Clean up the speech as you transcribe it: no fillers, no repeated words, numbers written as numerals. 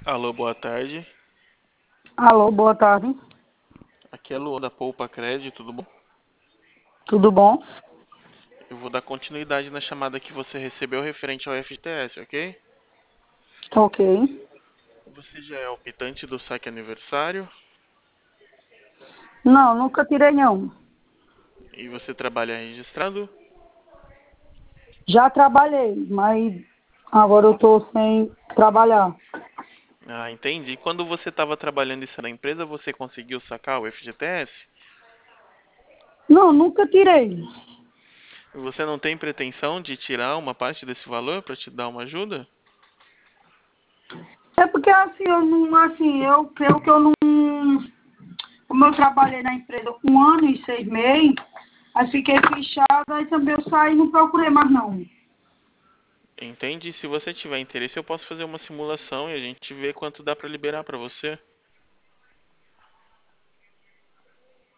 Alô, boa tarde. Alô, boa tarde. Aqui é Luan da Poupa Crédito, tudo bom? Tudo bom? Eu vou dar continuidade na chamada que você recebeu referente ao FGTS, ok? Ok. Você já é optante do saque aniversário Não, nunca tirei não. e você trabalha registrado? Já trabalhei, mas agora eu tô sem trabalhar. Ah, entendi. Quando você estava trabalhando isso na empresa, você conseguiu sacar o FGTS? Não, nunca tirei. Você não tem pretensão de tirar uma parte desse valor para te dar uma ajuda? É porque assim, eu não, assim, eu creio que eu não. Como eu trabalhei na empresa 1 ano e 6 meses, aí fiquei fichada e também eu saí e não procurei mais não. Entende? Se você tiver interesse, eu posso fazer uma simulação e a gente vê quanto dá para liberar para você.